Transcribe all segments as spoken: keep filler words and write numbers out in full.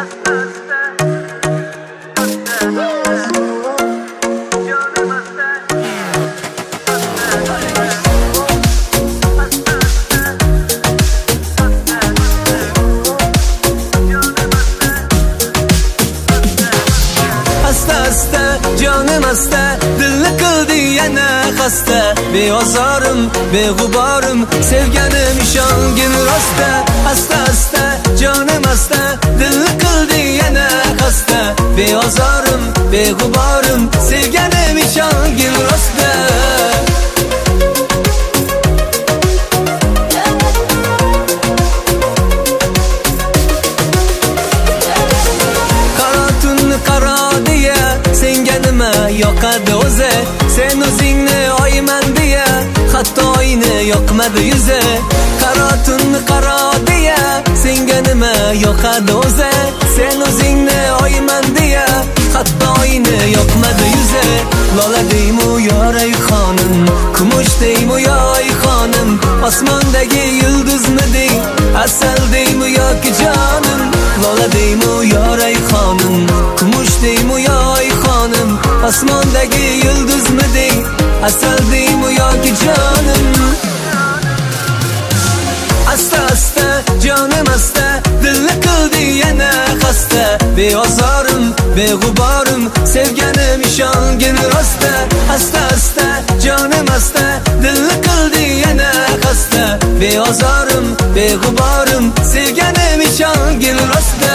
Canım hasta, dilni qildi yana xasta. Beozorim, beg'uborim, sevganim ishongin rosta. Asta asta, canım hasta, dilni qildi yana xasta. Beozorim, beg'uborim, sevganim ishongin rosta. Yoqadi o'zi, sen o'zingni oyman deya, hatto oyni yoqmadi yuzi. Qaro tunni qaro deya, senga nima yoqadi o'zi, sen o'zingni oyman deya, hatto oyni yoqmadi yuzi. Lola deymu yoray xonim, kumush deymu yoy xonim, osmondagi yulduzmi dey, asal deymu yoki jonim. Lola deymu yoray xonim, kumush deymu yoy xonim, osmondagi yulduzmi dey, asal deymu yoki jonim. Asta asta, jonim asta, dilni qildi yana xasta. Beozorim, beg'uborim, sevganim ishongin rosta. Asta asta, jonim asta, dilni qildi yana xasta. Beozorim, beg'uborim, sevganim ishongin rosta.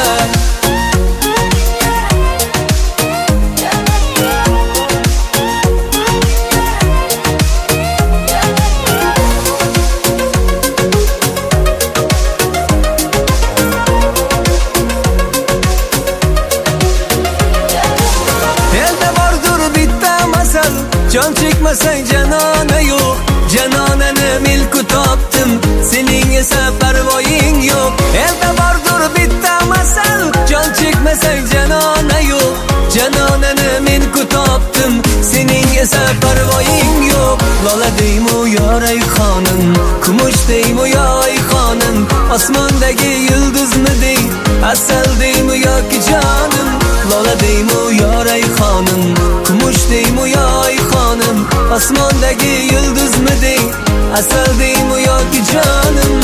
Can çekmesen canana yok, canananı milku toptum, senin ise parvoying yok. Elde vardır bitti masal, can çekmesen canana yok, canananı milku toptum, senin ise parvoying yok. Lola deymu yoray xonim, kumush deymu yoy xonim, osmondagi yulduzmi dey, asal deymu yoki jonim. Lola deymu yoray xonim, kumush deymu yoy xonim, osmondagi yulduzmi dey, asal deymu yoki jonim.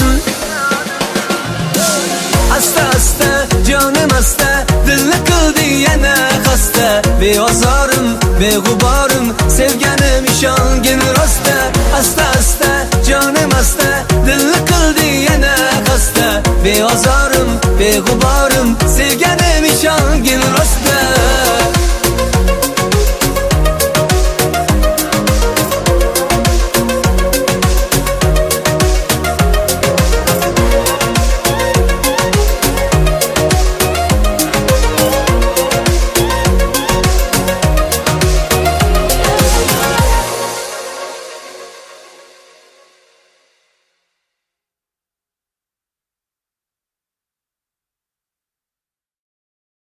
Asta asta, jonim asta, dilni qildi yana xasta. Beozorim, beg'uborim, sevganim ishongin rosta. Asta asta, jonim asta, dilni qildi yana xasta. Beozorim, beg'uborim, sevganim ishongin rosta.